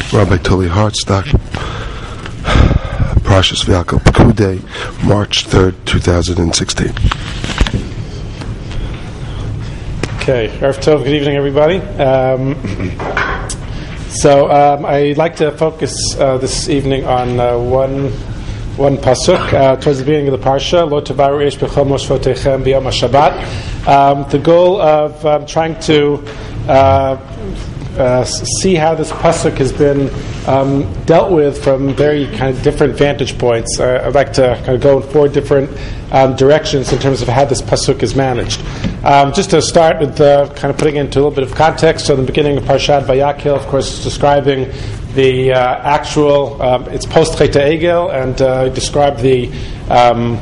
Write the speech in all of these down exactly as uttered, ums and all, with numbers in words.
Rabbi Tully Hartstock, Parshas V'Yaakov Pekudei, March third, two thousand sixteen. Okay, Erev Tov, good evening, everybody. Um, so um, I'd like to focus uh, this evening on uh, one one pasuk uh, towards the beginning of the parsha. Lo tavaru eish b'chol moshvotechem b'yom HaShabbat. Um, the goal of um, trying to uh, Uh, see how this pasuk has been um, dealt with from very kind of different vantage points. Uh, I'd like to kind of go in four different um, directions in terms of how this pasuk is managed. Um, just to start with uh, kind of putting into a little bit of context, so the beginning of Parshat Vayakil, of course, is describing the uh, actual, um, it's post Chet Egel, and uh, described the um,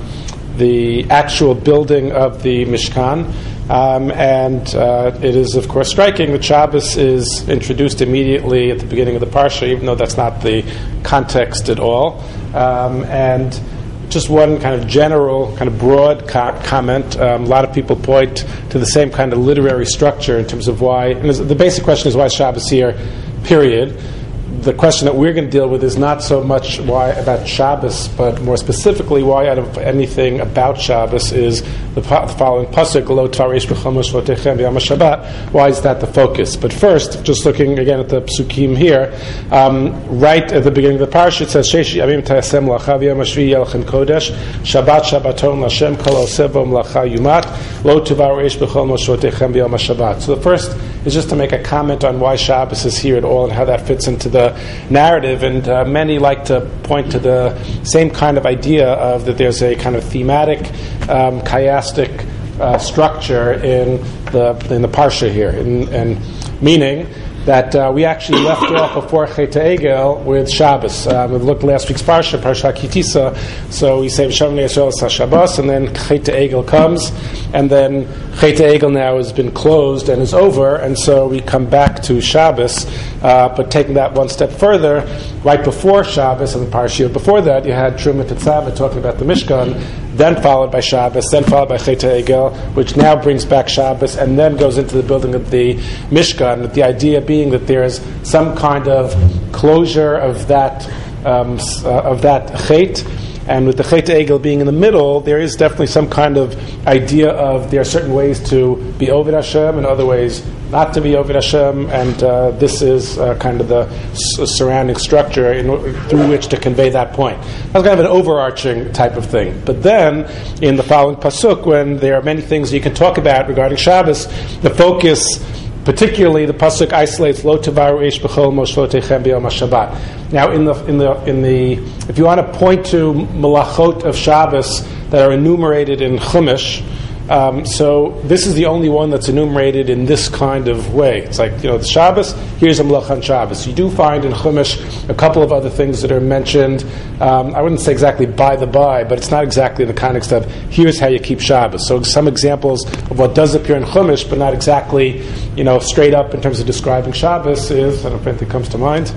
the actual building of the Mishkan. Um, and uh, it is, of course, striking that Shabbos is introduced immediately at the beginning of the parsha, even though that's not the context at all. Um, and just one kind of general, kind of broad co- comment. Um, a lot of people point to the same kind of literary structure in terms of why. And the basic question is why Shabbos here, period. The question that we're going to deal with is not so much why about Shabbos, but more specifically why out of anything about Shabbos is the, po- the following pasuk, Lo tvareish b'chol moshvotechem b'yom HaShabbat. Why is that the focus? But first, just looking again at the psukim here, um, right at the beginning of the parsha, it says, Sheish yamim ta'asem melacha v'yom hashvi'i yelchem kodesh, Shabbat Shabbaton l'Hashem kol ha'oseh bo melacha yumat, Lo tvareish b'chol moshvotechem b'yom HaShabbat. So the first is just to make a comment on why Shabbos is here at all and how that fits into the narrative, and uh, many like to point to the same kind of idea of that there's a kind of thematic, um, chiastic uh, structure in the in the parsha here, in, and meaning that uh, we actually left off before Chet Egel with Shabbos. Um, we looked last week's parsha, Parsha Kitisa, so we say V'shavnei Yisrael es Shabbos, and then Chet Egel comes, and then Chet Egel now has been closed and is over, and so we come back to Shabbos, uh, but taking that one step further, right before Shabbos, and the parsha before that, you had Truma Tetzaveh talking about the Mishkan, then followed by Shabbos, then followed by Chet Egel, which now brings back Shabbos, and then goes into the building of the Mishkan, with the idea being that there is some kind of closure of that um, uh, of that Chet. And with the Chet Egel being in the middle, there is definitely some kind of idea of there are certain ways to be Oved Hashem and other ways not to be Oved Hashem, and uh, this is uh, kind of the s- surrounding structure in, through which to convey that point. That's kind of an overarching type of thing. But then, in the following pasuk, when there are many things you can talk about regarding Shabbos, the focus, particularly the pasuk isolates Lo tavaru eish b'chol moshvotechem b'yom HaShabbat. Now, in the in the in the if you want to point to malachot of Shabbos that are enumerated in Chumash, um, so this is the only one that's enumerated in this kind of way. It's like, you know, the Shabbos, here's a malach on Shabbos. You do find in Chumash a couple of other things that are mentioned. Um, I wouldn't say exactly by the by, but it's not exactly in the context of here's how you keep Shabbos. So some examples of what does appear in Chumash, but not exactly, you know, straight up in terms of describing Shabbos is, I don't know if anything comes to mind,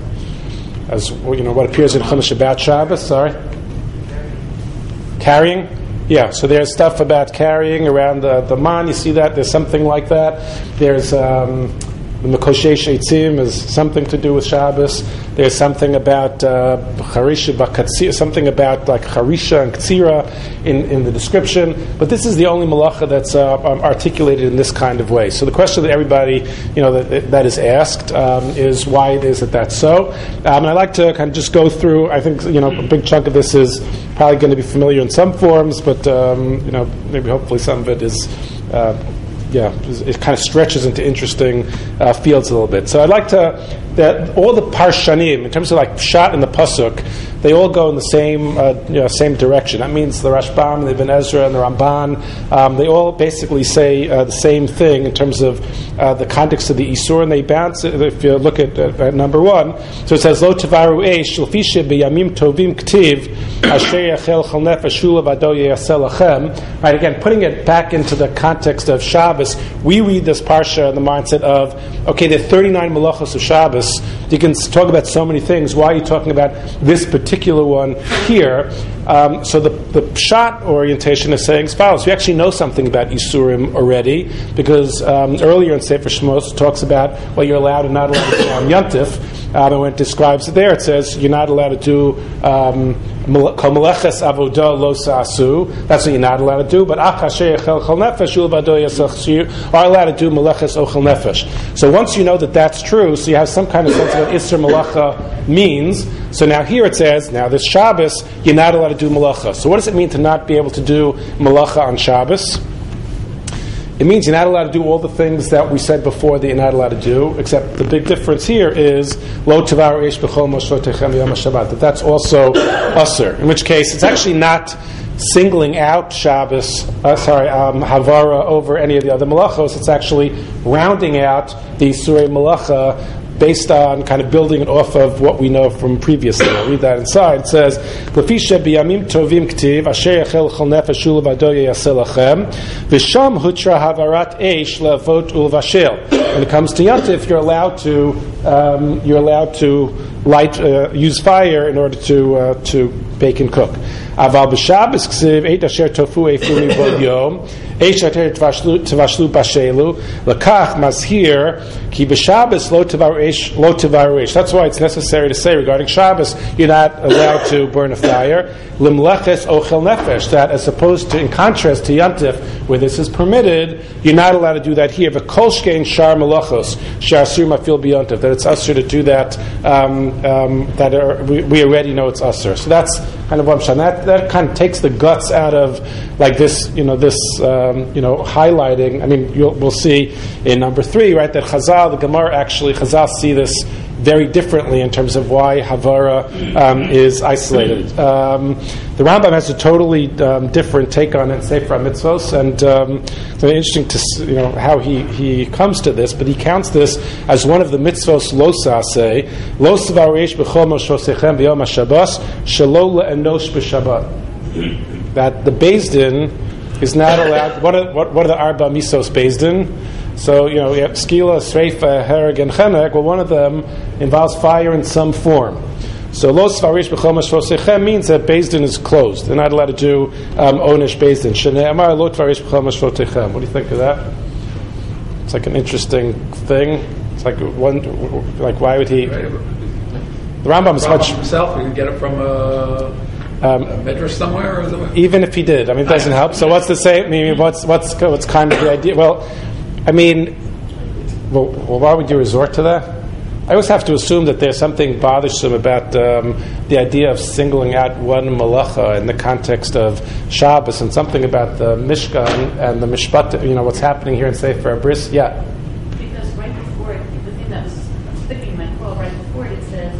as, you know, what appears in Chumash about Shabbos, sorry? Carrying? Yeah, so there's stuff about carrying around the, the man, you see that, there's something like that. There's um, the Mekoshesh Eitzim is something to do with Shabbos. There's something about uh, Charisha Bakatzira, something about like Charisha and Ktsira in, in the description. But this is the only malacha that's uh, articulated in this kind of way. So the question that everybody, you know, that, that is asked um, is why it is that that's so. Um, and I'd like to kind of just go through. I think, you know, a big chunk of this is probably going to be familiar in some forms, but um, you know, maybe hopefully some of it is. Uh, Yeah, it kind of stretches into interesting uh, fields a little bit. So I'd like to that all the parshanim, in terms of like pshat and the pasuk, they all go in the same uh, you know, same direction. That means the Rashbam, the Ibn Ezra, and the Ramban, um, they all basically say uh, the same thing in terms of uh, the context of the Isur, and they bounce it. If you look at, uh, at number one, so it says Lo tavaru eish l'fishe b'yamim tovim k'tiv asher yachel chol nefesh shulav ado yeyaseh lachem. Right, again, putting it back into the context of Shabbos, we read this parsha in the mindset of, okay, there are thirty-nine malachos of Shabbos. You can talk about so many things. Why are you talking about this particular one here? Um, so the, the pshat orientation is saying as follows. We actually know something about Isurim already, because um, earlier in Sefer Shmos it talks about what you're allowed and not allowed to do on Yontif. Um, and when it describes it there, it says you're not allowed to do um, kol meleches avodah lo sa'asu. That's what you're not allowed to do. But ach asher yechel chol nefesh ul vado yasach, you are allowed to do meleches ochel nefesh. So once you know that that's true, so you have some kind of sense of what Isser Malacha means. So now here it says, now this Shabbos, you're not allowed to do Malacha. So what does it mean to not be able to do Malacha on Shabbos? It means you're not allowed to do all the things that we said before that you're not allowed to do, except the big difference here is Lo Tavar Eish B'chol Moshvotechem Yom HaShabbat, that that's also Usser, in which case it's actually not singling out Shabbos, uh, sorry, um, Havara over any of the other Malachos. It's actually rounding out the Surei Malacha based on kind of building it off of what we know from previously. I'll read that inside. It says, "Lefisha biyamim tovim k'tiv asher yachel chol nefesh ulevado yaseh lachem v'sham hutra havarat eish leavot ulvashel." When it comes to Yantif, you're allowed to um, you're allowed to light uh, use fire in order to uh, to bake and cook. Aval b'Shabbos k'tiv eit asher tofu eifumi bod yom eish asher tavashlu bashelu lakach mazhir ki b'Shabbos lo tavaru eish lo tavaru eish. That's why it's necessary to say regarding Shabbos you're not allowed to burn a fire. Limleches ochel nefesh, that as opposed to, in contrast to Yantif, where this is permitted, you're not allowed to do that here. V'kol shkein shar malachos she'asur mafil b'Yantif, that it's usher to do that. Um, um, that are, we, we already know it's usher. So that's kind of what I'm saying. That that kind of takes the guts out of like this, you know, this um, you know highlighting. I mean, you'll, we'll see in number three, right, that Chazal, the Gemara actually Chazal see this very differently in terms of why Havara um, is isolated. Um, the Rambam has a totally um, different take on it in Sefer HaMitzvos, and um, it's very interesting to see, you know, how he, he comes to this, but he counts this as one of the mitzvos lo saseh, lo svareish b'chol moshosechem b'yom HaShabbos, shelo le'enosh b'Shabbat. That the Beis Din is not allowed. What are, what, what are the Arba Misos Beis Din? So, you know, we have skila, sreifa, hereg, and chemek. Well, one of them involves fire in some form. So, lo svarish b'chol mashvosechem means that Beis Din is closed. They're not allowed to do um, onish Beis Din. Shnei amar lo tvarish b'chol mashvosechem. What do you think of that? It's like an interesting thing. It's like one, like why would he? The Rambam is much himself. You can get it from a, um, a midrash somewhere, or somewhere. Even if he did, I mean, it doesn't help. So, what's the same? I mean, what's what's what's kind of the idea? Well. I mean, well, well, why would you resort to that? I always have to assume that there's something bothersome about um, the idea of singling out one malacha in the context of Shabbos, and something about the Mishkan and the Mishpat, you know, what's happening here in Sefer Bris. Yeah. Because right before it, the thing that was sticking in my crawl, right before it, it says,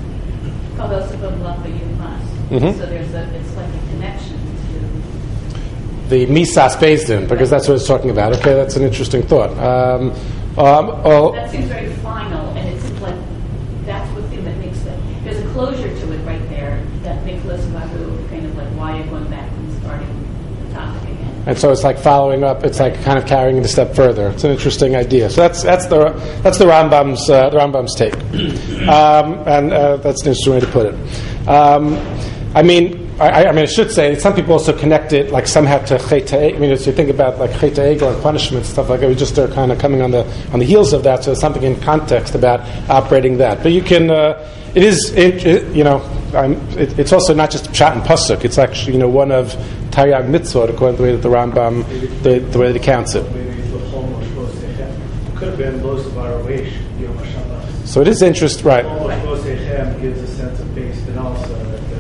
mm-hmm. So there's a, it's like a connection to the Misas Beis Din, because that's what it's talking about. Okay, that's an interesting thought. Um, um, oh, that seems very final, and it seems like that's the thing that makes it. There's a closure to it right there that makes Los Vahu kind of like why you're going back and starting the topic again. And so it's like following up. It's like kind of carrying it a step further. It's an interesting idea. So that's that's the that's the Rambam's uh, the Rambam's take, um, and uh, that's an interesting way to put it. Um, I mean. I, I mean, I should say some people also connect it like somehow to Chet I mean, as you think about like Chet Egel and punishment stuff like that, we just are kind of coming on the on the heels of that. So there's something in context about operating that. But you can, uh, it is, it, it, you know, I'm, it, it's also not just Pshat and Pasuk. It's actually, you know, one of Taryag Mitzvot according to the way that the Rambam, the, the way that he counts it. Maybe the Chol Moshvosechem could have been Los Varoish Yom HaShabbat. So it is interest, right? Chol Moshvosechem gives a sense of base, and also.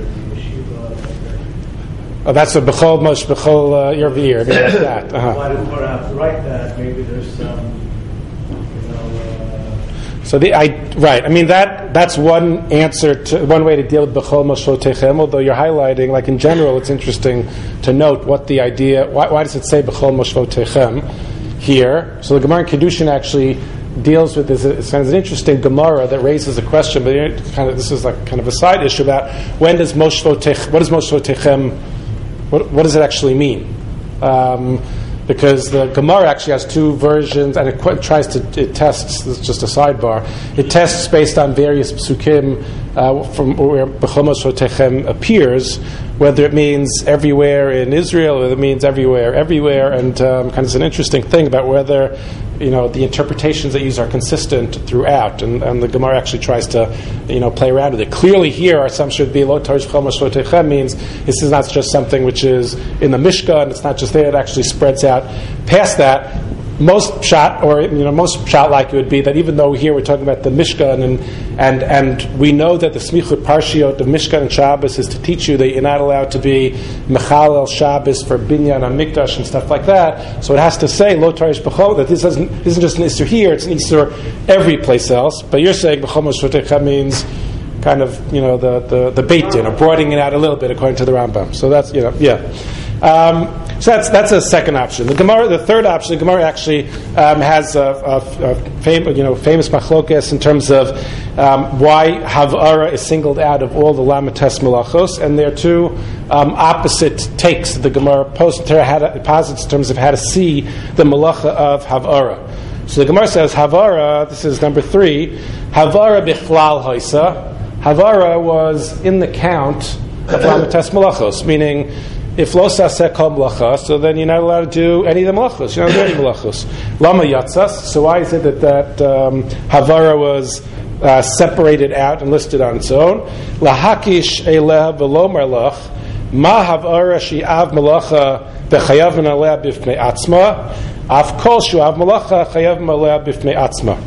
Oh, that's a bechol mosh bechol uh, year over year, like that. Uh-huh. Why did Torah have to write that? Maybe there's some, you know. Uh, so the I right. I mean that that's one answer to one way to deal with bechol mosh votechem. Although you're highlighting, like in general, it's interesting to note what the idea. Why, why does it say bechol mosh votechem here? So the Gemara in Kedushin actually deals with this. It's kind of an interesting Gemara that raises a question, but kind of this is like kind of a side issue about when does mosh votech? What does mosh votechem? What, what does it actually mean? Um, because the Gemara actually has two versions, and it qu- tries to it tests. This is just a sidebar. It tests based on various psukim uh, from where B'chol Mosh Votechem appears, whether it means everywhere in Israel, or it means everywhere, everywhere, and um, kind of it's an interesting thing about whether, you know, the interpretations they use are consistent throughout, and, and the Gemara actually tries to, you know, play around with it. Clearly here, our assumption would be Lo Tarish Chomash Lo Techem means this is not just something which is in the Mishkan, and it's not just there, it actually spreads out past that. Most shot, or you know, most shot like it would be that even though here we're talking about the Mishkan, and and and we know that the Smichut Parshiot of Mishkan and Shabbos is to teach you that you're not allowed to be Mechalel Shabbos for Binyan and Mikdash and stuff like that. So it has to say Lo Tarish B'chol, that this isn't, isn't just an Isser here; it's an Isser every place else. But you're saying B'chol Moshotecha means kind of, you know, the the the Beit Din, or broadening it out a little bit according to the Rambam. So that's, you know, yeah. Um, so that's that's a second option. The Gemara, the third option, the Gemara actually um, has a, a, a fam- you know, famous machlokes in terms of um, why Havara is singled out of all the Lamates Malachos, and there are two um, opposite takes that the Gemara posits in terms of how to see the Malacha of Havara. So the Gemara says Havara. This is number three. Havara bichlal haisa. Havara was in the count of Lamates Malachos, meaning, if lo saseh kol malacha, so then you're not allowed to do any of the malachos. You're not allowed to do any malachos. Lama yatzas. So why is it that that um, Havara was uh, separated out and listed on its own? Lahakish eleh v'lomar lach ma Havara shi'av malacha b'chayav aleh b'fnei atzma af kol shu'av malacha chayav aleh b'fnei atzma.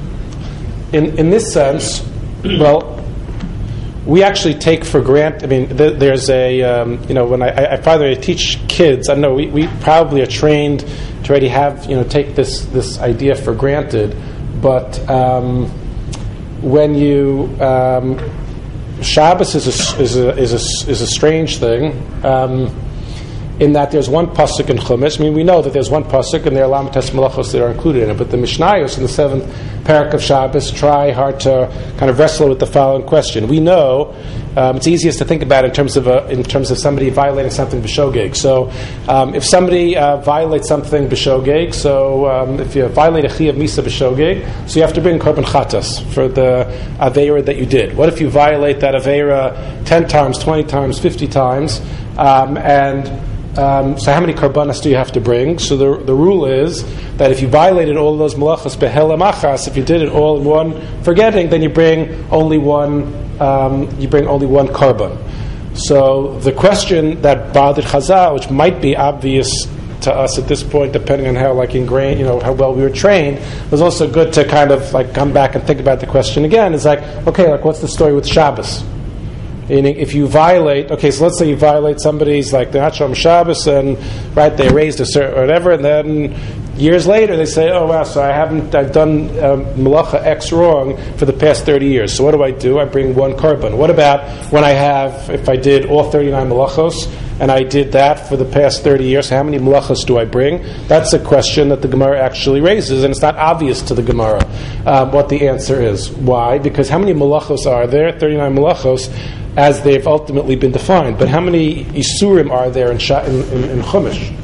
In in this sense, well, we actually take for granted. I mean, th- there's a um, you know, when I, I finally teach kids, I know we, we probably are trained to already have, you know, take this this idea for granted. But um, when you um, Shabbos is a is a is a, is a strange thing. Um, in that there's one pasuk in Chumash. I mean, we know that there's one pasuk, and there are Lamates Malachos that are included in it. But the Mishnayos in the seventh parak of Shabbos try hard to kind of wrestle with the following question. We know um, it's easiest to think about it in terms of a, in terms of somebody violating something b'shogeg. So, um, if somebody uh, violates something b'shogeg, so um, if you violate a chi of misa b'shogeg, so you have to bring korban chatas for the aveira that you did. What if you violate that aveira ten times, twenty times, fifty times, um, and Um, so how many karbanas do you have to bring? So the the rule is that if you violated all of those malachas behel amachas, if you did it all in one forgetting, then you bring only one um, you bring only one karban. So the question that bothered Chazal, which might be obvious to us at this point, depending on how like ingrained, you know, how well we were trained, was also good to kind of like come back and think about the question again. Is like, okay, like what's the story with Shabbos? Meaning, if you violate, okay, so let's say you violate somebody's, like, they're not Shom Shabbos, and, right, they raised a certain, whatever, and then years later they say, oh, wow, so I haven't, I've done um, Malacha X wrong for the past thirty years. So what do I do? I bring one korban. What about when I have, if I did all thirty-nine Malachos, and I did that for the past thirty years, how many Malachos do I bring? That's a question that the Gemara actually raises, and it's not obvious to the Gemara um, what the answer is. Why? Because how many Malachos are there? thirty-nine Malachos, as they've ultimately been defined. But how many Isurim are there in, in, in, in Chumash?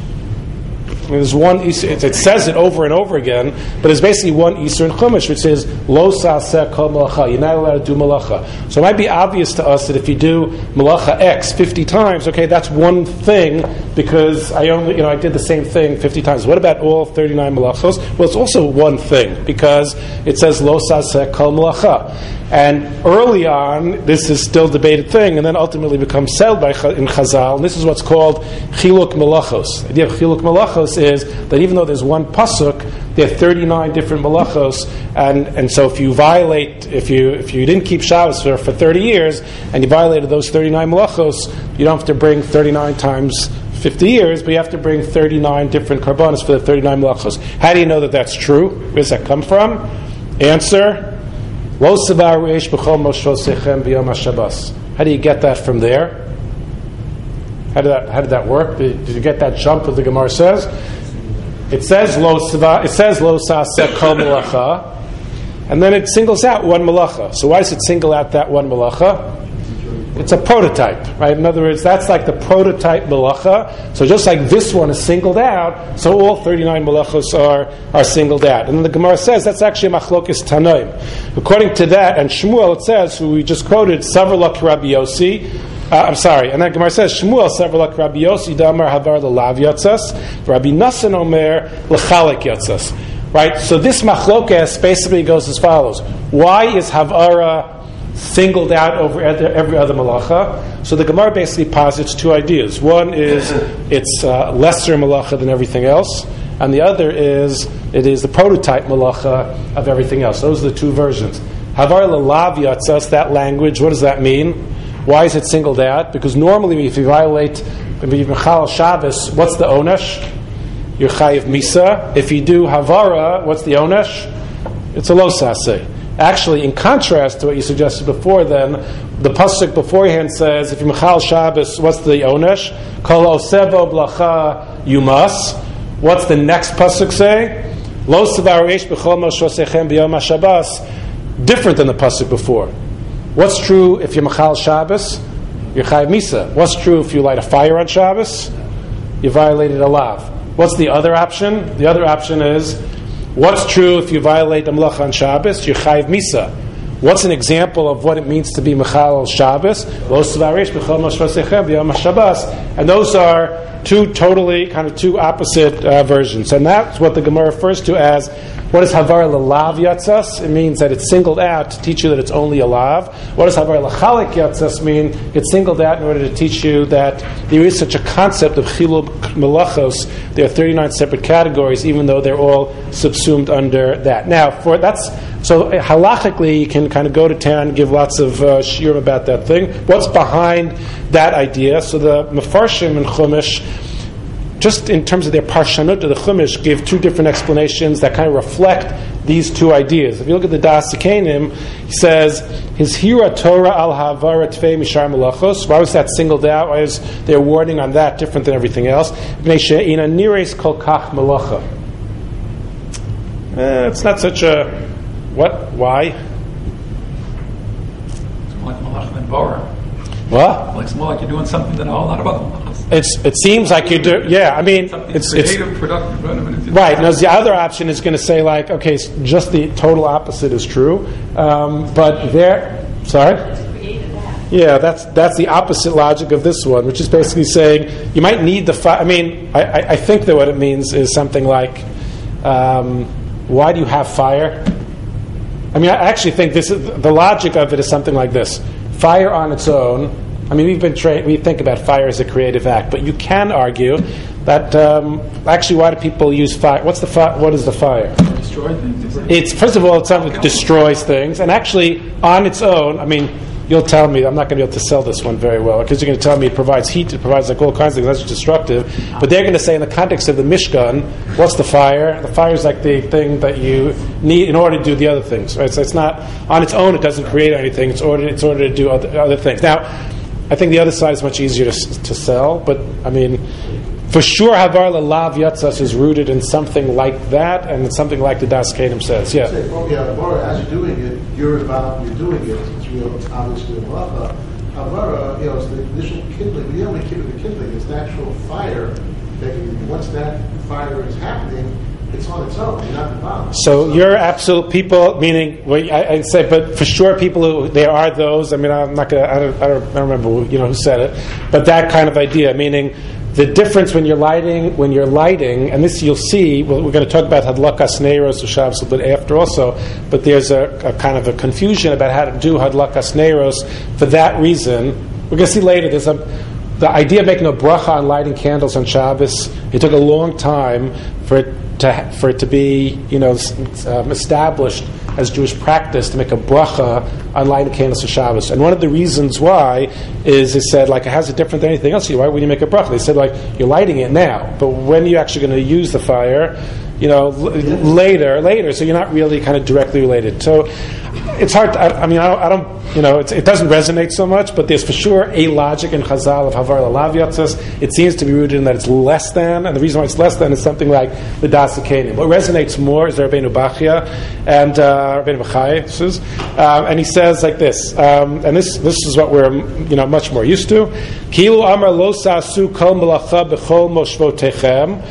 I mean, there's one Isur, it, it says it over and over again, but there's basically one Isur in Chumash, which says, Lo saseh kol malacha, you're not allowed to do malacha. So it might be obvious to us that if you do malacha X fifty times, okay, that's one thing, because I only, you know, I did the same thing fifty times. What about all thirty-nine malachos? Well, it's also one thing, because it says, Lo saseh kol malacha. And early on, this is still a debated thing, and then ultimately becomes settled by in Chazal, and this is what's called chiluk malachos. The idea of chiluk malachos is that even though there's one pasuk, there are thirty-nine different malachos, and, and so if you violate, if you if you didn't keep Shabbos for, for thirty years, and you violated those thirty-nine malachos, you don't have to bring thirty-nine times fifty years, but you have to bring thirty-nine different karbanos for the thirty-nine malachos. How do you know that that's true? Where does that come from? Answer: Lo savar reish b'chol moshel sechem b'yom haShabbos. How do you get that from there? How did that How did that work? Did, did you get that jump that the Gemara says? It says lo savar. It says lo saseh kol malacha, and then it singles out one malacha. So why does it single out that one malacha? It's a prototype, right? In other words, that's like the prototype malacha. So just like this one is singled out, so all thirty-nine malachos are, are singled out. And then the Gemara says that's actually a machlokes tanoim. According to that, and Shmuel, it says, who we just quoted, Savar lak Rabbi Yossi, Uh, I'm sorry. And then Gemara says, Shmuel severlak Rabbi Yossi damar havar lelav yatzas, Rabbi Nassan omer lechalek yatzas. Right? So this machlokes basically goes as follows. Why is havara singled out over every other malacha? So the Gemara basically posits two ideas. One is it's uh, lesser malacha than everything else, and the other is it is the prototype malacha of everything else. Those are the two versions. Havar lelav yatzas, that language, what does that mean? Why is it singled out? Because normally if you violate, if you mechal Shabbos, what's the onesh? You're chayiv misa. If you do havara, what's the onesh? It's a lo saseh. Actually, in contrast to what you suggested before, then the pasuk beforehand says, if you mechal Shabbos, what's the onesh? Kol osevo blacha yumas. What's the next pasuk say? Lo sevaresh b'chol moshosechem b'yom haShabbos. Different than the pasuk before. What's true if you mechal Shabbos? You're chayiv misa. What's true if you light a fire on Shabbos? You violated a lav. What's the other option? The other option is, what's true if you violate the melacha on Shabbos? You're chayiv misa. What's an example of what it means to be mechal Shabbos? Lo sevaresh b'chol moshosechem b'yom haShabbos. And those are two totally, kind of two opposite uh, versions. And that's what the Gemara refers to as, what is havar lelav yatzas? It means that it's singled out to teach you that it's only a lav. What does havar lechalek yatzas mean? It's singled out in order to teach you that there is such a concept of chilul melachos. There are thirty-nine separate categories, even though they're all subsumed under that. Now, for that's so halachically, you can kind of go to town, give lots of uh, shiurim about that thing. What's behind that idea? So the Mefarshim and Chumash, just in terms of their parshanut of the Chumash, give two different explanations that kind of reflect these two ideas. If you look at the Das Kenim, he says, his hira Torah al havara tfei mishar melachos. Why was that singled out? Why is their wording on that different than everything else? Bnei she'ina nires kol kach melacha. Eh, it's not such a... What? Why? It's more like malach than bara. What? Well, it's more like you're doing something that a whole lot of other malachas. It's, it seems like you do, yeah, I mean, Something it's... creative, it's productive, relevant. right, now the other option is going to say like, okay, just the total opposite is true, um, but there, sorry? Yeah, that's that's the opposite logic of this one, which is basically saying you might need the fire. I mean, I, I, I think that what it means is something like, um, why do you have fire? I mean, I actually think this is, the logic of it is something like this. Fire on its own, I mean, we've been tra- we think about fire as a creative act, but you can argue that um, actually, why do people use fire? What's the fi- What is the fire? Destroy things. It's first of all, it's something that destroys things, and actually, on its own, I mean, you'll tell me I'm not going to be able to sell this one very well because you're going to tell me it provides heat, it provides like all kinds of things. That's destructive. But they're going to say, in the context of the Mishkan, what's the fire? The fire is like the thing that you need in order to do the other things. Right? So it's not on its own; it doesn't create anything. It's order it's order to do other, other things. Now, I think the other side is much easier to to sell, but I mean, for sure, havar lelav yatzas is rooted in something like that, and it's something like the Das Kenim says. Yeah. Say, well, yeah, Havara, as you're doing it, you're about you're doing it. It's real, it's obviously a malacha. Havara, you know, it's the initial kindling. The only kindling, the kindling is the actual fire. That you, once that fire is happening, it's on its own. You're not involved. So, so you're absolute people, meaning well, I, I'd say, but for sure, people who there are those. I mean, I'm not gonna. I don't. I don't, I don't remember. Who, you know who said it, but that kind of idea, meaning. The difference when you're lighting, when you're lighting, and this you'll see. Well, we're going to talk about hadlakas neiros or Shabbos a little bit after also. But there's a, a kind of a confusion about how to do hadlakas neiros. For that reason, we're going to see later. There's a the idea of making a bracha on lighting candles on Shabbos. It took a long time for it to for it to be, you know, um, established as Jewish practice to make a bracha on lighting candles for Shabbos. And one of the reasons why is it said, like, it has a different than anything else. Why would you make a bracha? They said, like, you're lighting it now, but when are you actually going to use the fire? You know, l- later, later. So you're not really kind of directly related. So it's hard. To, I, I mean, I don't, I don't you know, it's, it doesn't resonate so much, but there's for sure a logic in Chazal of Havar lelav yatzas. It seems to be rooted in that it's less than, and the reason why it's less than is something like the Das Kenim. What resonates more is the Rabbeinu Bachya and uh, Rabbeinu Bachai, um, and he says like this, um, and this this is what we're you know much more used to. Kilu amar lo sa'asu kol melacha b'chol moshvotechem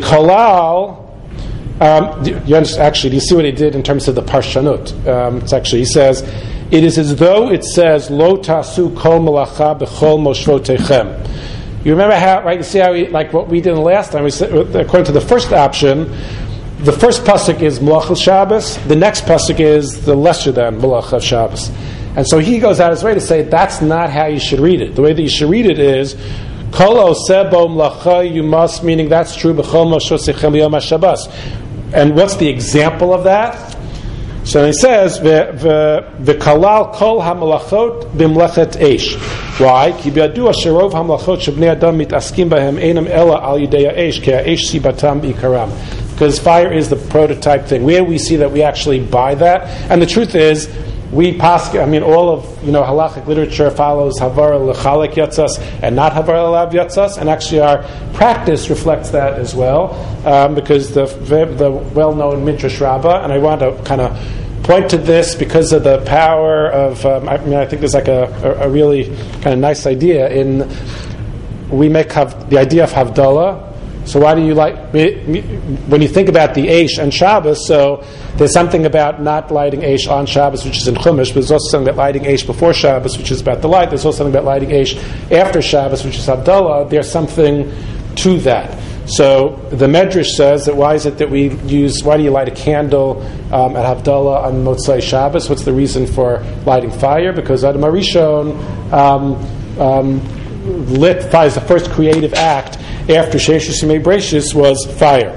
b'kolal. Um, do you understand, actually, do you see what he did in terms of the parshanut? Um, it's actually, he says, it is as though it says, Lo tasu kol malacha b'chol moshvotechem. You remember how, right, you see how we, like what we did last time, we said, according to the first option, the first pasuk is Malach Shabbos, the next pasuk is the lesser than Malach of Shabbos. And so he goes out his way to say that's not how you should read it. The way that you should read it is, Kol osebo mlacha, you must, meaning that's true, b'chol moshvotechem b'yom HaShabbos. And what's the example of that? So he says, "V'kalal kol hamalachot b'mlechet eish." Why? Ki b'yadu asherov hamalachot shebnei adam mitaskim b'hem einam ela al yidei ha'esh ki ha'esh sibatam ikaram. Because fire is the prototype thing. Where we see that we actually buy that, and the truth is, we pass. I mean, all of you know halachic literature follows havara lechalek yatzas and not havara lav yatzas, and actually our practice reflects that as well, um, because the the well-known Midrash Rabbah, and I want to kind of point to this because of the power of. Um, I mean, I think there's like a, a, a really kind of nice idea in we make hav, the idea of Havdalah. So why do you like when you think about the Eish and Shabbos? So there's something about not lighting Eish on Shabbos, which is in Chumash, but there's also something about lighting Eish before Shabbos, which is about the light. There's also something about lighting Eish after Shabbos, which is Havdalah. There's something to that. So the Medrash says that why is it that we use? Why do you light a candle um, at Havdalah on Motzei Shabbos? What's the reason for lighting fire? Because Adam HaRishon um, um, lit fire is the first creative act after Sheishus Yimei Breishis was fire.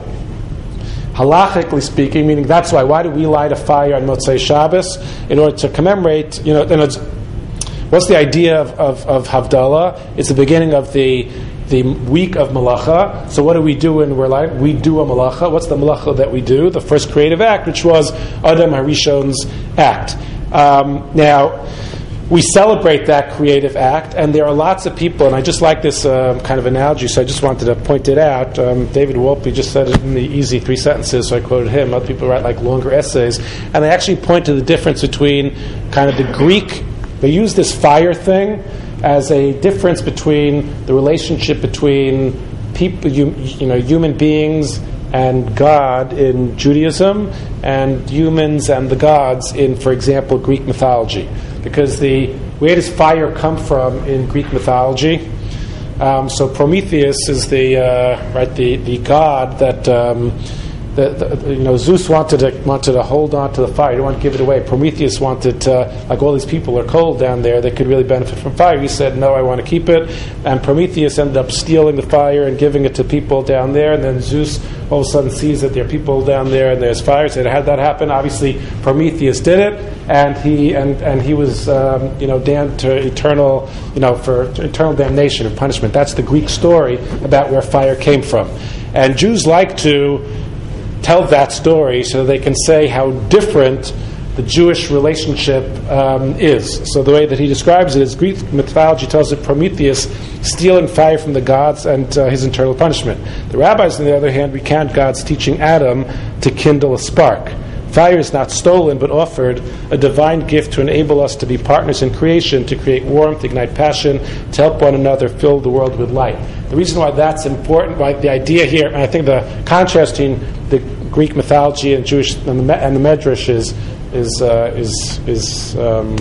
Halachically speaking, meaning that's why. Why do we light a fire on Motzei Shabbos? In order to commemorate, you know, and it's, what's the idea of, of, of Havdalah? It's the beginning of the the week of Malacha. So what do we do when we're lighting? We do a Malacha. What's the Malacha that we do? The first creative act, which was Adam HaRishon's act. Um, now, we celebrate that creative act, and there are lots of people, and I just like this um, kind of analogy, so I just wanted to point it out. Um, David Wolpe just said it in the easy three sentences, so I quoted him. Other people write like longer essays, and they actually point to the difference between kind of the Greek, they use this fire thing as a difference between the relationship between people, you, you know, human beings and God in Judaism, and humans and the gods in, for example, Greek mythology. Because the where does fire come from in Greek mythology? Um, so Prometheus is the uh, right the, the god that um, the, the, you know Zeus wanted to wanted to hold on to the fire. He didn't want to give it away. Prometheus wanted to, like all these people are cold down there, they could really benefit from fire. He said, no, I want to keep it. And Prometheus ended up stealing the fire and giving it to people down there. And then Zeus all of a sudden sees that there are people down there and there's fire. So had that happen, obviously Prometheus did it, and he and, and he was um, you know damned to eternal you know for eternal damnation or punishment. That's the Greek story about where fire came from. And Jews like to tell that story so they can say how different the Jewish relationship um, is. So the way that he describes it is Greek mythology tells it Prometheus stealing fire from the gods and uh, his eternal punishment. The rabbis, on the other hand, recount God's teaching Adam to kindle a spark. Fire is not stolen but offered, a divine gift to enable us to be partners in creation, to create warmth, ignite passion, to help one another fill the world with light. The reason why that's important, why the idea here, and I think the contrast between the Greek mythology and Jewish and the, and the Medrash is is uh, is is um,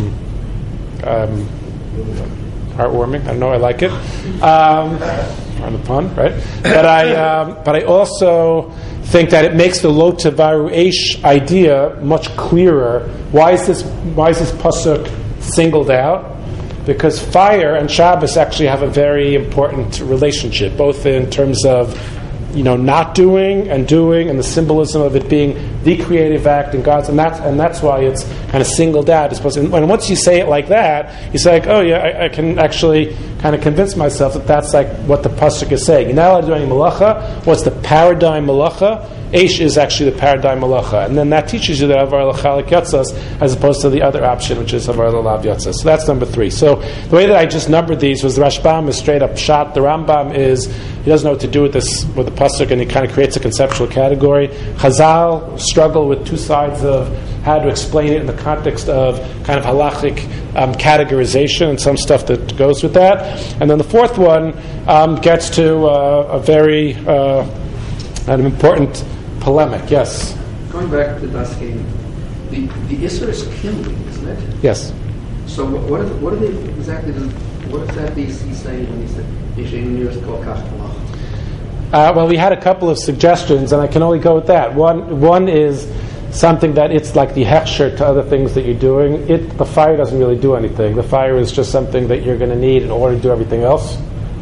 um, heartwarming. I don't know, I like it. Um, on the pun, right? But I um, but I also think that it makes the Lo Tevaru Eish idea much clearer. Why is this why is this pasuk singled out? Because fire and Shabbos actually have a very important relationship, both in terms of you know, not doing and doing, and the symbolism of it being the creative act in God's, and that's and that's why it's kind of singled out. It's supposed to, and once you say it like that, you say like, oh yeah, I, I can actually kind of convince myself that that's like what the pasuk is saying. You're not allowed to do any malacha. What's the paradigm malacha? Eish is actually the paradigm malacha, and then that teaches you that avar l'chalik yatzas as opposed to the other option, which is avar l'lav yatzas. So that's number three. So the way that I just numbered these was the Rashbam is straight up shot. The Rambam is he doesn't know what to do with this with the pasuk, and he kind of creates a conceptual category. Chazal struggle with two sides of how to explain it in the context of kind of halachic um, categorization and some stuff that goes with that. And then the fourth one um, gets to uh, a very uh, an important polemic. Yes? Going back to Daskin, the, the Isser is kindling, isn't it? Yes. So what what, is, what are they exactly? Does, what exactly is he saying when he said "Yishin years kol kach malach"? Uh, well, we had a couple of suggestions, and I can only go with that. One, one is something that it's like the hechsher to other things that you're doing. It, the fire doesn't really do anything. The fire is just something that you're going to need in order to do everything else.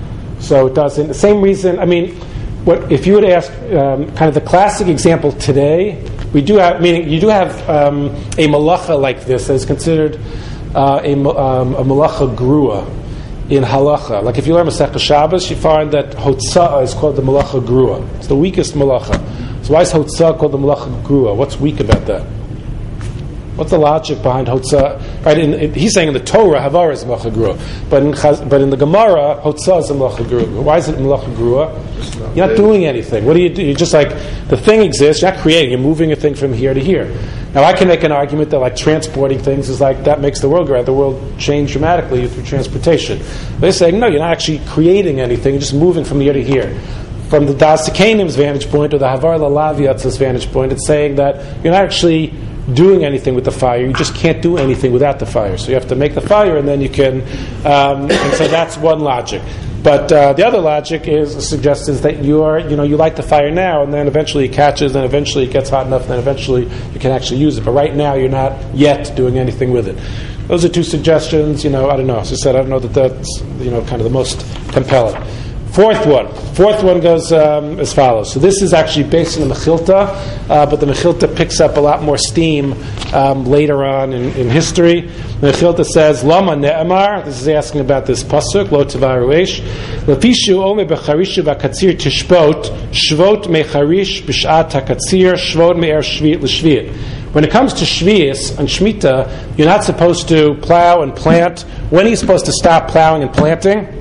So it doesn't. The same reason. I mean, what if you would ask um, kind of the classic example today? We do have, meaning you do have um, a malacha like this that is considered uh, a, um, a malacha grua in halacha. Like if you learn Masechta Shabbos, you find that hotzah is called the malacha grua. It's the weakest malacha. So why is hotzah called the malacha grua? What's weak about that? What's the logic behind hotzah? Right? In, in, he's saying in the Torah, havara is malacha grua, but in Chaz, but in the Gemara, hotzah is a malacha grua. Why is it malacha grua? You're not doing anything. What do you do? You're just like the thing exists. You're not creating. You're moving a thing from here to here. Now, I can make an argument that like transporting things is like that makes the world go round. The world changed dramatically through transportation. They're saying no, you're not actually creating anything. You're just moving from here to here. From the Das Kanim's vantage point or the Havar Lalaviatz's vantage point, it's saying that you're not actually doing anything with the fire. You just can't do anything without the fire. So you have to make the fire, and then you can. Um, and so that's one logic. But uh, the other logic is suggests is that you're, you know, you light the fire now, and then eventually it catches, and eventually it gets hot enough, and then eventually you can actually use it. But right now, you're not yet doing anything with it. Those are two suggestions. You know, I don't know. As I said, I don't know that that's, you know, kind of the most compelling. Fourth one. Fourth one goes um, as follows. So this is actually based on the Mechilta, uh, but the Mechilta picks up a lot more steam um, later on in, in history. The Mechilta says, Lama ne'amar, this is asking about this pasuk, Lo tevaru eish, Lefishu ome becharishu v'katzir tishbot, shvot mecharish b'shat hakatzir, shvot me'er shvi'it l'shvi'it. When it comes to Shvi'is and Shemitah, you're not supposed to plow and plant. When are you supposed to stop plowing and planting?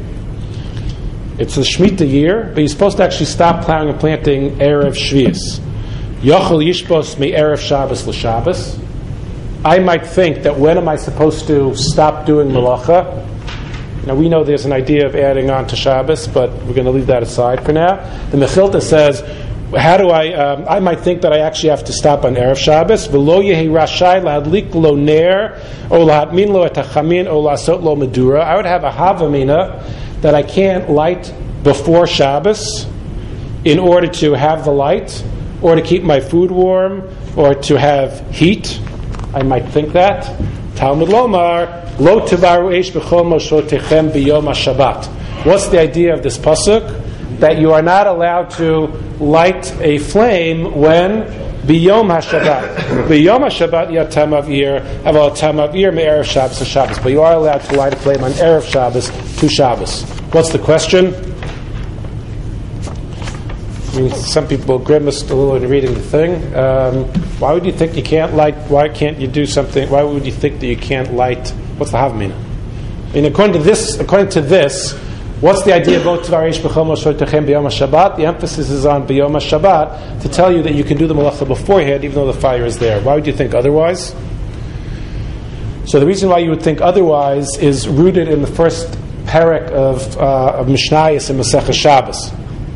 It's the Shemitah year, but you're supposed to actually stop plowing and planting Erev Shvi'is. Yochel Yishbos me Erev Shabbos l'Shabbos. I might think that when am I supposed to stop doing Malacha? Now we know there's an idea of adding on to Shabbos, but we're going to leave that aside for now. The Mechilta says, how do I, um, I might think that I actually have to stop on Erev Shabbos. V'lo yehi rashai la'adlik lo ner, o la'atmin lo et hachamin, o la'asot lo medura. I would have a havamina that I can't light before Shabbos in order to have the light, or to keep my food warm, or to have heat. I might think that. Talmud Lomar, Lo tevaru eish b'chol moshotechem b'yom HaShabbat. What's the idea of this pasuk? That you are not allowed to light a flame when b'yom HaShabbat. B'yom HaShabbat yatam avir, aval tam avir me'erev Shabbos to Shabbos. But you are allowed to light a flame on Erev Shabbos to Shabbos. What's the question? I mean, some people grimaced a little in reading the thing. Um, why would you think you can't light? Why can't you do something? Why would you think that you can't light? What's the havmina? I mean, according to this, according to this, what's the idea about Tvarish B'chol Moshotechem B'yom HaShabbat? The emphasis is on B'yom HaShabbat to tell you that you can do the malacha beforehand, even though the fire is there. Why would you think otherwise? So the reason why you would think otherwise is rooted in the first parak of uh, of Mishnayos and Masechah Shabbos.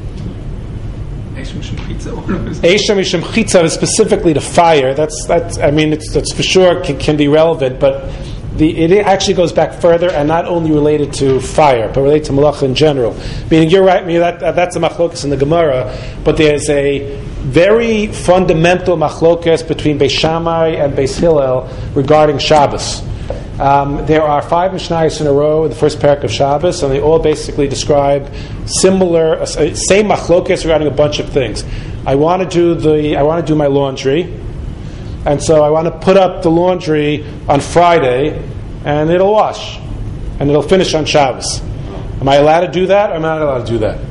Eisha Mishum Chitza is specifically to fire. That's that's. I mean, it's that's for sure can, can be relevant, but the it actually goes back further and not only related to fire, but related to malacha in general. Meaning, you're right. I mean, that, that's a machlokas in the Gemara, but there's a very fundamental machlokas between Beis Shammai and Beis Hillel regarding Shabbos. Um, there are five Mishnayos in a row in the first parak of Shabbos, and they all basically describe similar, uh, same machlokas regarding a bunch of things. I want to do the, I want to do my laundry, and so I want to put up the laundry on Friday, and it'll wash, and it'll finish on Shabbos. Am I allowed to do that, or am I not allowed to do that?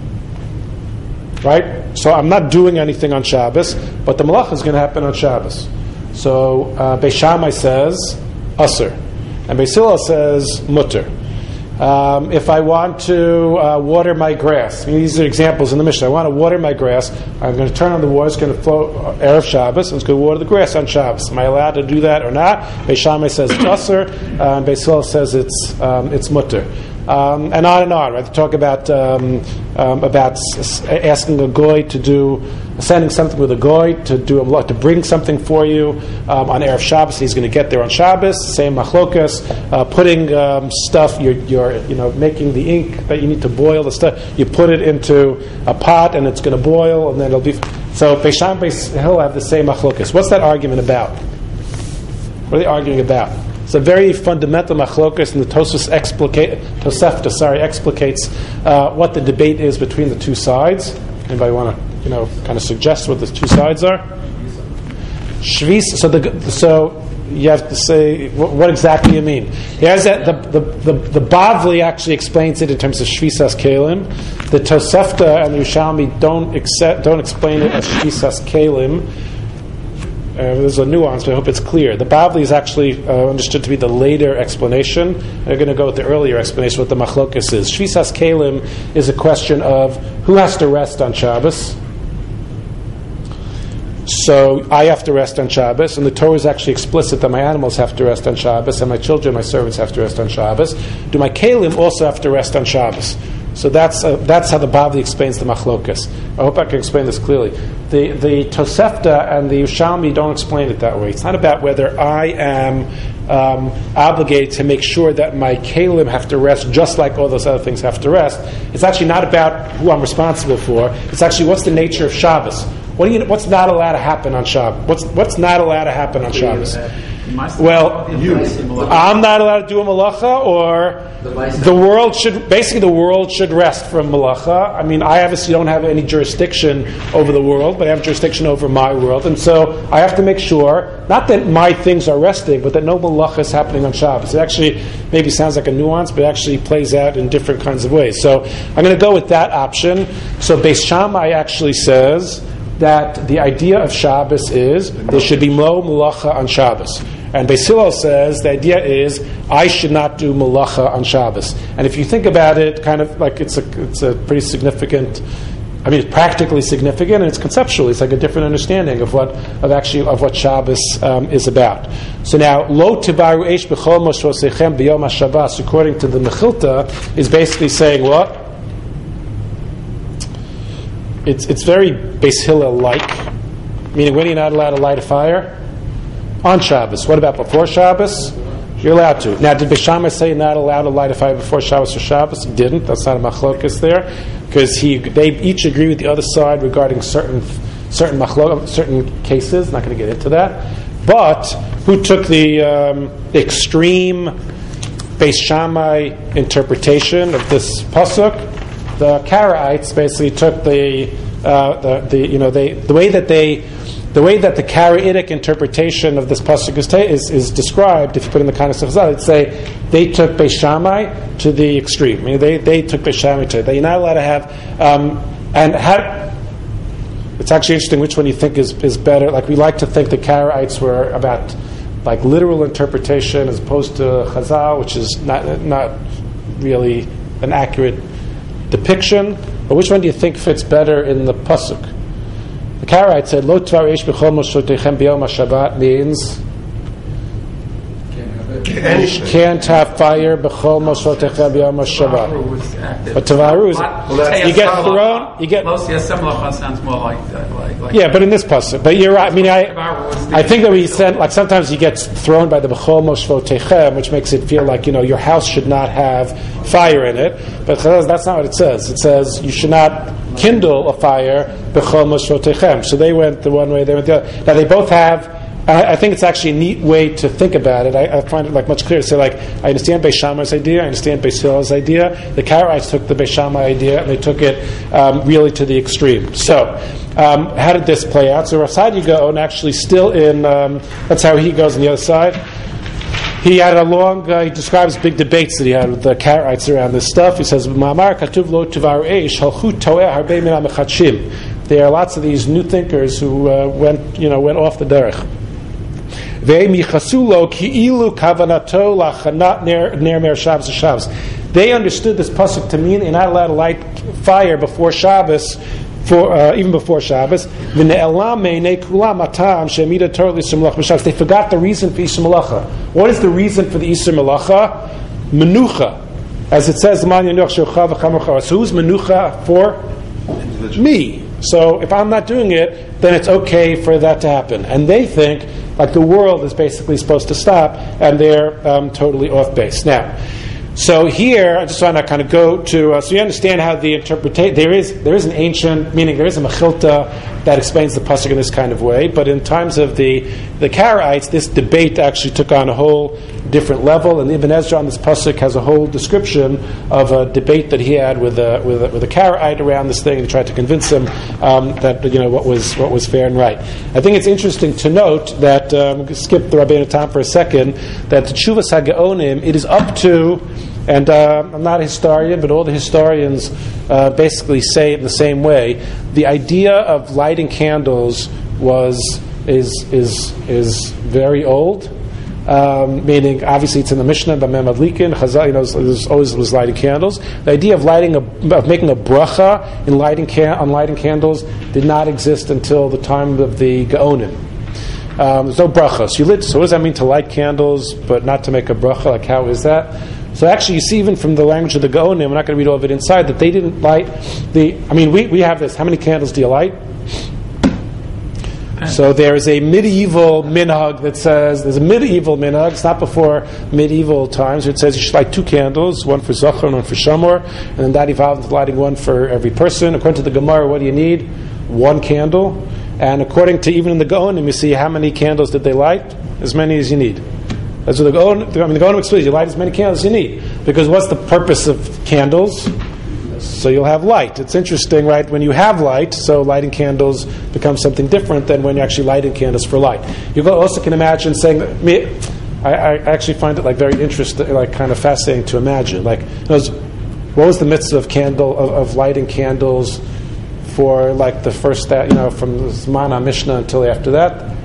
Right? So I'm not doing anything on Shabbos, but the malacha is going to happen on Shabbos. So uh, Beis Shammai says Asr, and Beis Hillel says Mutter. Um, if I want to uh, water my grass, I mean, these are examples in the Mishnah. I want to water my grass. I'm going to turn on the water. It's going to flow uh, Erev Shabbos. And it's going to water the grass on Shabbos. Am I allowed to do that or not? Beis Shammai says it's Asr, uh, and Beis Hillel says it's um, it's Mutter. um, and on and on. Right? They talk about um, um, about s- asking a goy to do, sending something with a goy to do a, to bring something for you um, on Erev Shabbos. He's going to get there on Shabbos. Same machlokas, uh, putting um, stuff. You're, you're you know making the ink that you need to boil the stuff. You put it into a pot and it's going to boil, and then it'll be. So Beis Shammai, Beis Hillel have the same machlokas. What's that argument about? What are they arguing about? It's a very fundamental machlokas, and the Tosfos explicate, Tosefta, sorry, explicates uh, what the debate is between the two sides. Anybody want to, you know, kind of suggest what the two sides are? Shvis. So the so you have to say what, what exactly you mean. Here's that the the, the the Bavli actually explains it in terms of Shvisas Kelim. The Tosefta and the Yerushalmi don't accept, don't explain it as Shvisas Kelim. Uh, there's a nuance, but I hope it's clear. The Bavli is actually uh, understood to be the later explanation. They're going to go with the earlier explanation, what the machlokas is. Shvisas Kelim is a question of who has to rest on Shabbos. So I have to rest on Shabbos, and the Torah is actually explicit that my animals have to rest on Shabbos, and my children, my servants, have to rest on Shabbos. Do my Kelim also have to rest on Shabbos? So that's uh, that's how the Bavli explains the machlokas. I hope I can explain this clearly. The the Tosefta and the Yerushalmi don't explain it that way. It's not about whether I am um, obligated to make sure that my Kelim have to rest just like all those other things have to rest. It's actually not about who I'm responsible for. It's actually what's the nature of Shabbos. What do you, what's not allowed to happen on Shabbos? What's what's not allowed to happen on Shabbos? Well, you, I'm not allowed to do a malacha, or the world should, basically the world should rest from malacha. I mean, I obviously don't have any jurisdiction over the world, but I have jurisdiction over my world, and so I have to make sure, not that my things are resting, but that no malacha is happening on Shabbos. It actually maybe sounds like a nuance, but it actually plays out in different kinds of ways. So I'm going to go with that option. So Beis Shammai actually says that the idea of Shabbos is there should be no malacha on Shabbos. And Beis Hillel says the idea is I should not do malacha on Shabbos. And if you think about it, kind of like it's a it's a pretty significant, I mean, it's practically significant, and it's conceptually, it's like a different understanding of what of actually of what Shabbos um, is about. So now, lo tivaru eish b'chol mososechem b'yom haShabbos, according to the Mechilta, is basically saying what? It's it's very Beis Hillel-like, meaning when you're not allowed to light a fire? On Shabbos. What about before Shabbos? You're allowed to. Now, did Beis Shammai say you're not allowed to light a fire before Shabbos or Shabbos? He didn't. That's not a machlokas there, because he they each agree with the other side regarding certain certain machlok, certain cases. Not going to get into that. But who took the, um, the extreme Beis Shammai interpretation of this pasuk? The Karaites basically took the uh, the, the you know they the way that they. The way that the Karaitic interpretation of this pasuk is, ta- is, is described, if you put in the context of Chazal, it'd say they took Beis Shammai to the extreme. I mean, they they took Beis Shammai to that you're not allowed to have. Um, and how, it's actually interesting which one you think is, is better. Like we like to think the Karaites were about like literal interpretation as opposed to Chazal, which is not not really an accurate depiction. But which one do you think fits better in the pasuk? The Karaite said, "Lo tvar eish b'chol moshotechem b'yom haShabbat" means can't have fire b'chol moshotechem b'yom haShabbat. But tavaru is well, you get thrown. You get sounds more like that. Like, like yeah, but in this pasuk, but you're right. I mean, I I think that we said like sometimes you get thrown by the b'chol moshotechem, which makes it feel like you know your house should not have fire in it. But that's not what it says. It says you should not kindle a fire b'chol moshotechem. So they went the one way, they went the other. Now they both have. I, I think it's actually a neat way to think about it. I, I find it like much clearer. So like I understand Beis Shammai's idea, I understand Beis Hillel's idea. The Karaites took the Beis Shammai idea and they took it um, really to the extreme. So um, how did this play out? So Rav Saadia Gaon actually still in. Um, that's how he goes on the other side. He had a long, uh, he describes big debates that he had with the Karaites around this stuff. He says, "Ma'amar katuv lo tuvar eish halchut toeh harbei min ha'mechadshim." There are lots of these new thinkers who uh, went, you know, went off the derech. Ve'michasu lo ki'ilu kavanato lachanat ner ner mer Shabbos Shabbos. They understood this pasuk to mean you're not allowed to light fire before Shabbos. For uh, even before Shabbos, they forgot the reason for Isur Malacha. What is the reason for the Isur Malacha? Menucha. as it says, "Man yanuch she'ocha v'chamor chara." So who's menucha for? Me. So if I'm not doing it, then it's okay for that to happen. And they think like the world is basically supposed to stop, and they're um, totally off base. Now, so here I just want to kind of go to uh, so you understand how the interpretation there is there is an ancient meaning there is a mechilta that explains the pasuk in this kind of way, but in times of the the Karaites, this debate actually took on a whole different level, and Ibn Ezra on this pasuk has a whole description of a debate that he had with a with a, with a Karaite around this thing and tried to convince him um, that you know what was what was fair and right. I think it's interesting to note that um, skip the Rabbeinu Tam for a second, that the Tshuvas HaGeonim, it is up to, and uh, I'm not a historian, but all the historians uh, basically say it in the same way. The idea of lighting candles was is is is very old. Um, meaning, obviously, it's in the Mishnah, B'mem Adlikin, Chazal, you know, there's always was lighting candles. The idea of lighting a, of making a bracha in lighting can, on lighting candles did not exist until the time of the Gaonim. Um, there's no bracha. So you lit. So what does that mean to light candles, but not to make a bracha? Like, how is that? So actually, you see, even from the language of the Gaonim, we're not going to read all of it inside, that they didn't light the. I mean, we we have this. How many candles do you light? So there is a medieval minhag that says, there's a medieval minhag, it's not before medieval times, it says you should light two candles, one for Zachar and one for Shamor, and then that evolved into lighting one for every person. According to the Gemara, what do you need? One candle. And according to even in the Gaonim, you see how many candles did they light? As many as you need. That's what the Gaonim, I mean, the Gaonim explains, you light as many candles as you need. Because what's the purpose of candles? So you'll have light. It's interesting, right? When you have light, so lighting candles becomes something different than when you're actually lighting candles for light. You also can imagine saying that. Me, I, I actually find it like very interesting, like kind of fascinating to imagine. Like, what was the mitzvah of candle of, of lighting candles for like the first, you know, from the Zman HaMishnah until after that?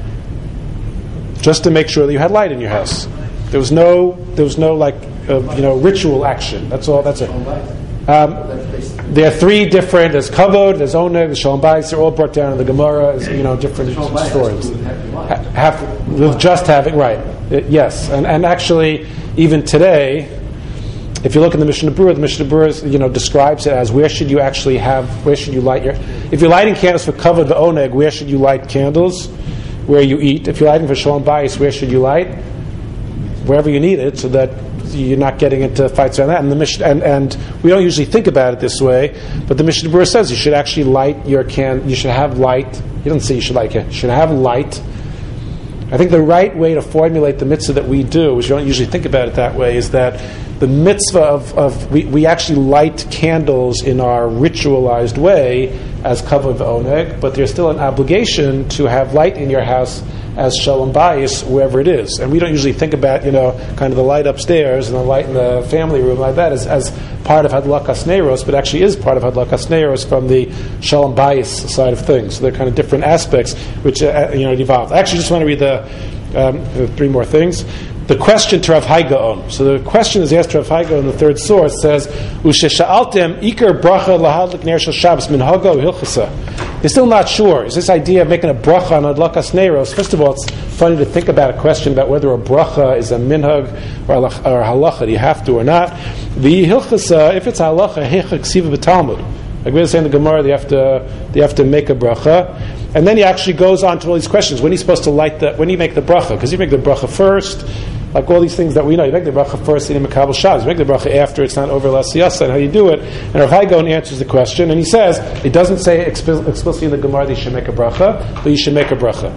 Just to make sure that you had light in your house. There was no, there was no like, uh, you know, ritual action. That's all. That's it. Um, there are three different. There's kavod, there's oneg, there's shalom bayis. They're all brought down in the Gemara as you know different stories. Have, with just having right, it, yes, and and actually even today, if you look in the Mishnah Berurah, the Mishnah Berurah you know describes it as where should you actually have where should you light your if you're lighting candles for kavod the oneg, where should you light candles? Where you eat. If you're lighting for shalom bayis, where should you light? Wherever you need it, so that you're not getting into fights around that. And the Mishnah, and, and we don't usually think about it this way, but the Mishnah Berurah says you should actually light your can. You should have light. He doesn't say you should light it. You should have light. I think the right way to formulate the mitzvah that we do, which you don't usually think about it that way, is that the mitzvah of, of we, we actually light candles in our ritualized way as kavod v'oneg, but there's still an obligation to have light in your house as shalom bayis wherever it is. And we don't usually think about, you know, kind of the light upstairs and the light in the family room like that as, as part of Hadlakas Neiros, but actually is part of Hadlakas Neiros from the shalom bayis side of things. So they're kind of different aspects which, uh, you know, evolved. I actually just want to read the, um, the three more things. The question to Rav Hai Gaon. So the question is asked to Rav Hai Gaon in the third source says, "Ushesha'altem ikar bracha lahadlik ner shel Shabbos minhago hilchasa." They're still not sure. Is this idea of making a bracha on Adlakas Neiros? First of all, it's funny to think about a question about whether a bracha is a minhag or a halacha. Do you have to or not? The hilchasa, if it's halacha, heicha ksiva b'talmud. Like we're saying in the Gemara, they have to they have to make a bracha, and then he actually goes on to all these questions. When are you supposed to light the? When do you make the bracha? Because you make the bracha first. Like all these things that we know, you make the bracha first in Makabel Shabbos. You make the bracha after; it's not over Lasiyasa. And how you do it? And Rav Hai Gaon answers the question, and he says it doesn't say explicitly in the Gemara that you should make a bracha, but you should make a bracha.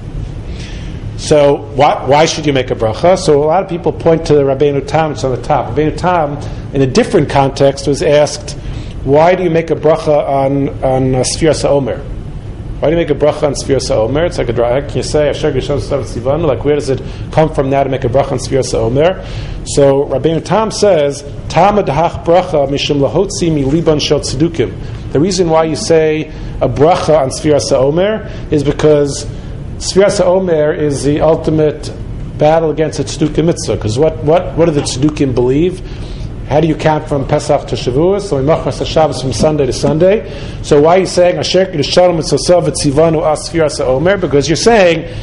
So why why should you make a bracha? So a lot of people point to the Rabbeinu Tam. It's on the top. Rabbeinu Tam, in a different context, was asked, "Why do you make a bracha on on uh, Sfiras HaOmer? Why do you make a bracha on Sfiras HaOmer? It's like a drag. Can you say Asher Geshon Savat Sivanu? Like where does it come from now to make a bracha on Sfiras HaOmer? So Rabbeinu Tam says, "Tamad hach bracha mishum lahotzi mi liban shel tzedukim." The reason why you say a bracha on Sfiras HaOmer is because Sfiras HaOmer is the ultimate battle against the Tzedukim mitzvah. Because what what what do the Tzedukim believe? How do you count from Pesach to Shavuos? So we machmas Shabbos from Sunday to Sunday. So why are you saying Asher Kedushanim Mitzosav Tzivanu As Sfiras HaOmer? Because you're saying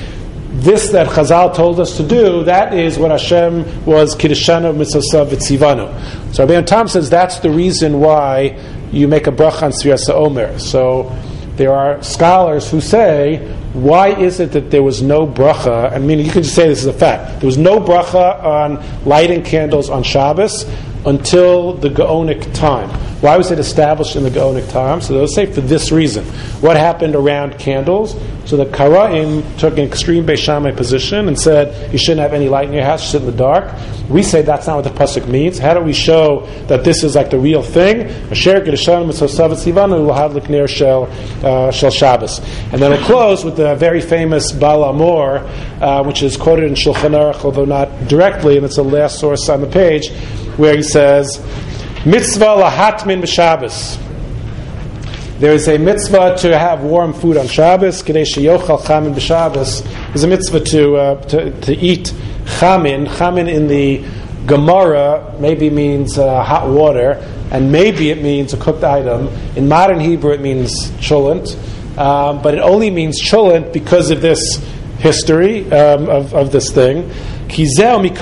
this that Chazal told us to do, that is what Hashem was Kiddushanu Mitzvah V'Tzivanu. So Rabbeinu Tam says that's the reason why you make a bracha on Sfiras HaOmer. So there are scholars who say, why is it that there was no bracha? I mean, you can just say this is a fact. There was no bracha on lighting candles on Shabbos until the Gaonic time. Why was it established in the Gaonic time? So they'll say for this reason. What happened around candles? So the Kara'im took an extreme Beis Shammai position and said, you shouldn't have any light in your house, you sit in the dark. We say that's not what the pasuk means. How do we show that this is like the real thing? Asher Kedushan Mitzosav Tzivanu L'Hadlik Ner Shel Shel Shabbos. And then we'll close with the very famous Baal Amor, uh, which is quoted in Shulchan Aruch, although not directly, and it's the last source on the page, where he says, Mitzvah lahatmin b'Shabbos. There is a mitzvah to have warm food on Shabbos. Kedei sheyochal chamin b'Shabbos. There's a mitzvah to, uh, to to eat chamin. Chamin in the Gemara maybe means uh, hot water, and maybe it means a cooked item. In modern Hebrew, it means cholent, um, but it only means cholent because of this history um, of, of this thing. Anybody who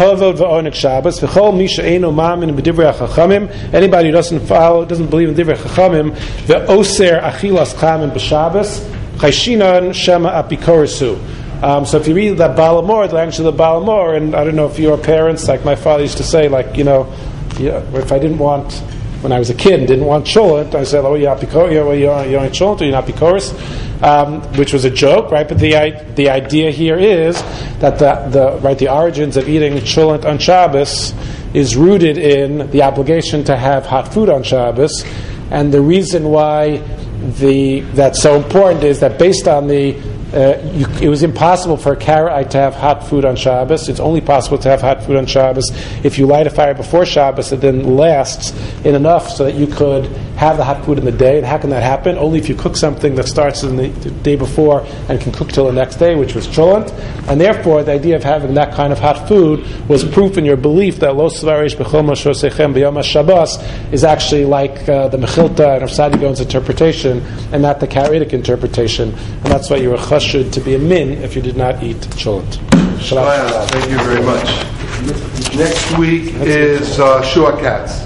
doesn't follow, doesn't believe in divrei chachamim, the oser achilas chamin b'Shabbos, chayshinan shema apikorasu. Um, so if you read that Baal Amor, the language of the Baal Amor, and I don't know if your parents, like my father used to say, like, you know, yeah, if I didn't want, when I was a kid and didn't want cholent, I said, oh, you're not apikoros, you're, you're, you're not cholent, or you're not apikoros. Um, which was a joke, right? But the the idea here is that the, the right the origins of eating cholent on Shabbos is rooted in the obligation to have hot food on Shabbos, and the reason why the that's so important is that based on the Uh, you, it was impossible for a Karaite to have hot food on Shabbos. It's only possible to have hot food on Shabbos if you light a fire before Shabbos. It then lasts in enough so that you could have the hot food in the day. And how can that happen? Only if you cook something that starts in the, the day before and can cook till the next day, which was cholent. And therefore, the idea of having that kind of hot food was proof in your belief that Lo Svarish B'chol Mashosechem B'Yom HaShabbos is actually like uh, the Mechilta and Rav Saadia Gaon's interpretation and not the Karaitic interpretation. And that's why you were should to be a min if you did not eat cholent. Thank you very much. Next week is uh, Shua Katz.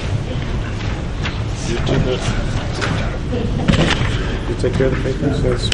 You take care of the papers?